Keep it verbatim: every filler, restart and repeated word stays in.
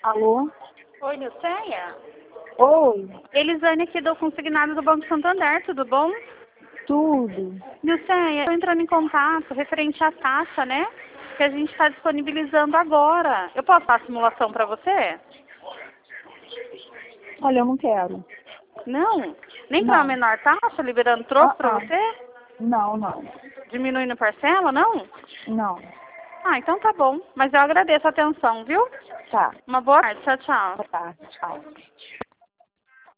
Alô? Oi, Nilceia? Oi, Elisane aqui do Consignado do Banco Santander, tudo bom? tudo. Nilceia, estou entrando em contato referente à taxa, né? Que a gente está disponibilizando agora. Eu posso dar a simulação para você? Olha, eu não quero. Não? Nem para a Não. menor taxa, liberando troco Ah, para ah. você? Não, não. Diminuindo parcela, não? Não. Ah, então tá bom. Mas eu agradeço a atenção, viu? Tá. Uma boa tarde. Tchau, tchau. Boa tarde. Tchau.